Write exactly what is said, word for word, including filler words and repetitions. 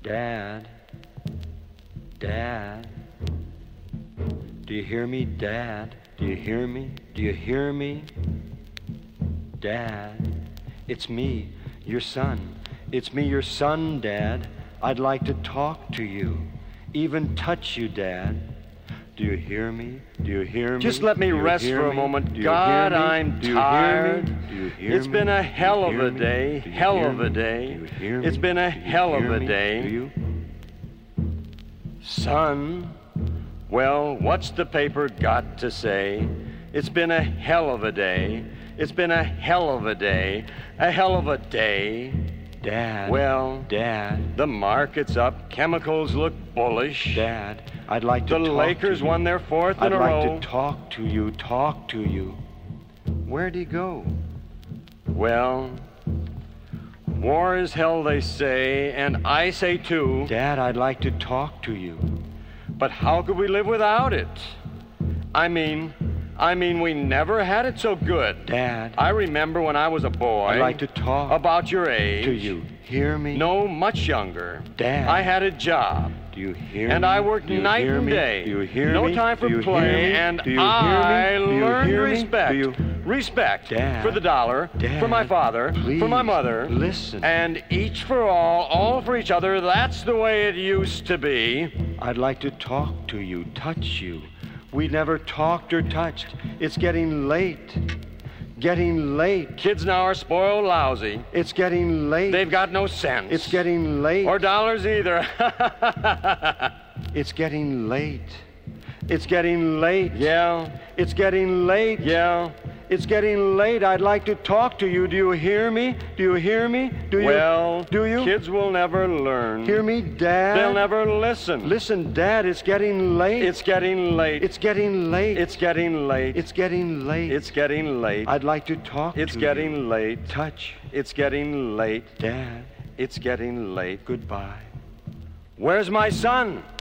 Dad, Dad, do you hear me, Dad? Do you hear me? Do you hear me? Dad, it's me, your son. It's me, your son, Dad. I'd like to talk to you, even touch you, Dad. Do you hear me? Do you hear me? Just let me rest for a moment. God, I'm tired. Do you hear me? It's been a hell of a day. Hell of a day. Do you hear me? It's been a hell of a Do day. you? Son, well, what's the paper got to say? It's been a hell of a day. It's been a hell of a day. A hell of a day. Dad. Well, Dad. the market's up. Chemicals look bullish. Dad, I'd like to The talk Lakers to you. won their fourth in I'd a like row. to talk to you, talk to you. Where'd he go? Well, war is hell, they say, and I say too. Dad, I'd like to talk to you. But how could we live without it? I mean, I mean, we never had it so good. Dad. I remember when I was a boy. I'd like to talk about your age. to you. Hear me? No, much younger. Dad. I had a job. Do you hear And me? I worked Do you night hear and me? day. Do you hear no me? time for Do you play, hear me? and Do you I hear me? Do you learned hear me? respect. Do you... Respect Dad. for the dollar, Dad. for my father, Please. for my mother. Listen. And each for all, all for each other. That's the way it used to be. I'd like to talk to you, touch you. We never talked or touched. It's getting late. Getting late. Kids now are spoiled lousy. It's getting late. They've got no sense. It's getting late. Or dollars either. It's getting late. It's getting late. Yeah. It's getting late. Yeah. It's getting late. I'd like to talk to you. Do you hear me? Do you hear me? Do you? Well, do you? Kids will never learn. Hear me, Dad? They'll never listen. Listen, Dad, it's getting late. It's getting late. It's getting late. It's getting late. It's getting late. It's getting late. I'd like to talk It's to getting you. late. Touch. It's getting late. Dad, It's getting late. goodbye. Where's my son?